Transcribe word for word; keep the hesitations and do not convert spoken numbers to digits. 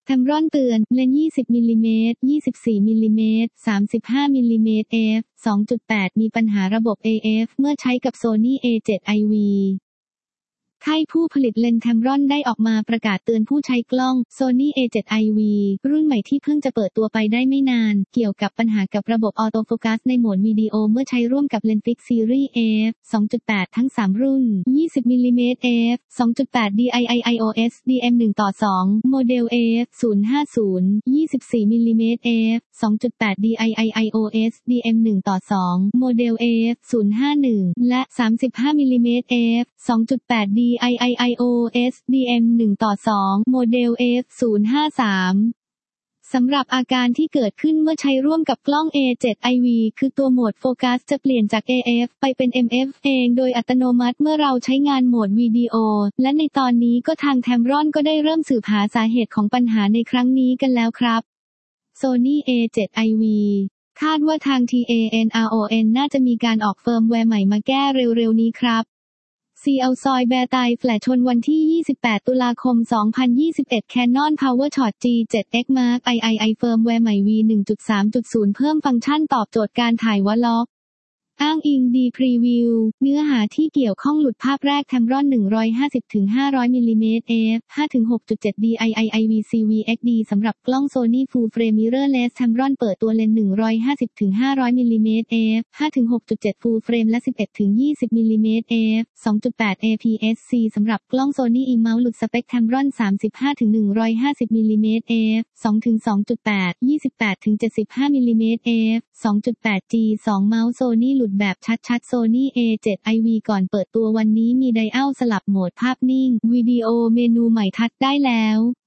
Tamron เตือนเลนส์ยี่สิบมิลลิเมตรยี่สิบสี่มิลลิเมตรสามสิบห้ามิลลิเมตร เอฟ สองจุดแปด มีปัญหาระบบ เอ เอฟ เมื่อใช้กับ Sony เอ เซเว่น ไอ วี ค่ายผู้ผลิตเลนส์ Tamron ได้ออกมาประกาศเตือนผู้ใช้กล้อง Sony เอ เซเว่น ไอ วี รุ่นใหม่ที่เพิ่งจะเปิดตัวไปได้ไม่นานเกี่ยวกับปัญหากับระบบออโตโฟกัสในโหมดวิดีโอเมื่อใช้ร่วมกับเลนส์ฟิกซ์ซีรีส์ เอ เอฟ สองจุดแปด ทั้งสามรุ่นยี่สิบมิลลิเมตร เอ เอฟ สองจุดแปด ดี ไอ ไอ ไอ โอ เอส ดี เอ็ม หนึ่ง ต่อ สอง โมเดล เอ เอฟ ศูนย์ ห้า ศูนย์ ยี่สิบสี่มิลลิเมตร เอ เอฟ สองจุดแปด ดี ไอ ไอ ไอ โอ เอส ดี เอ็ม หนึ่ง ต่อ สอง โมเดล เอ เอฟ ศูนย์ ห้า หนึ่ง และสามสิบห้ามิลลิเมตร เอ เอฟ สองจุดแปด ดี ไอ ไอ ไอ โอ เอส ดี เอ็ม หนึ่ง ต่อ สอง โมเดล เอ เอฟ ศูนย์ ห้า สาม สำหรับอาการที่เกิดขึ้นเมื่อใช้ร่วมกับกล้อง เอ เซเว่น ไอ วี คือตัวโหมดโฟกัสจะเปลี่ยนจาก เอ เอฟ ไปเป็น เอ็ม เอฟ เองโดยอัตโนมัติเมื่อเราใช้งานโหมดวิดีโอและในตอนนี้ก็ทาง Tamron ก็ได้เริ่มสืบหาสาเหตุของปัญหาในครั้งนี้กันแล้วครับ Sony เอ เซเว่น ไอ วี คาดว่าทาง ที เอ เอ็น อาร์ โอ เอ็น น่าจะมีการออกเฟิร์มแวร์ใหม่มาแก้เร็วๆนี้ครับซีเอลซอยแบร์ไตแฟลชชนวันที่ยี่สิบแปดตุลาคมสองพันยี่สิบเอ็ด Canon PowerShot จี เซเว่น เอ็กซ์ Mark ไอ ไอ ไอ เฟิร์มแวร์ใหม่ วี หนึ่งจุดสามจุดศูนย์ เพิ่มฟังก์ชันตอบโจทย์การถ่ายวล็อกอ้างอิงดีพรีวิวเนื้อหาที่เกี่ยวข้องหลุดภาพแรก Tamron หนึ่งร้อยห้าสิบถึงห้าร้อยมิลลิเมตร เอฟ ห้าถึงหกจุดเจ็ด ดี ไอ ไอ ไอ วี ซี วี เอ็กซ์ ดี สำหรับกล้อง Sony Full Frame Mirrorless Tamron เปิดตัวเลนส์หนึ่งร้อยห้าสิบถึงห้าร้อยมิลลิเมตร เอฟ ห้าถึงหกจุดเจ็ด Full Frame และ สิบเอ็ดถึงยี่สิบมิลลิเมตร เอฟ สองจุดแปด เอ พี เอส ซี สำหรับกล้อง Sony InMount หลุดสเปค Tamron สามสิบห้าถึงหนึ่งร้อยห้าสิบมิลลิเมตร เอฟ สองถึงสองจุดแปด ยี่สิบแปดถึงเจ็ดสิบห้ามิลลิเมตร เอฟ สองจุดแปด จี สอง เมาส์ Sony หลุดแบบชัดๆSony เอ เซเว่น ไอ วี ก่อนเปิดตัววันนี้มีไดอัลสลับโหมดภาพนิ่งวิดีโอเมนูใหม่ทัชได้แล้ว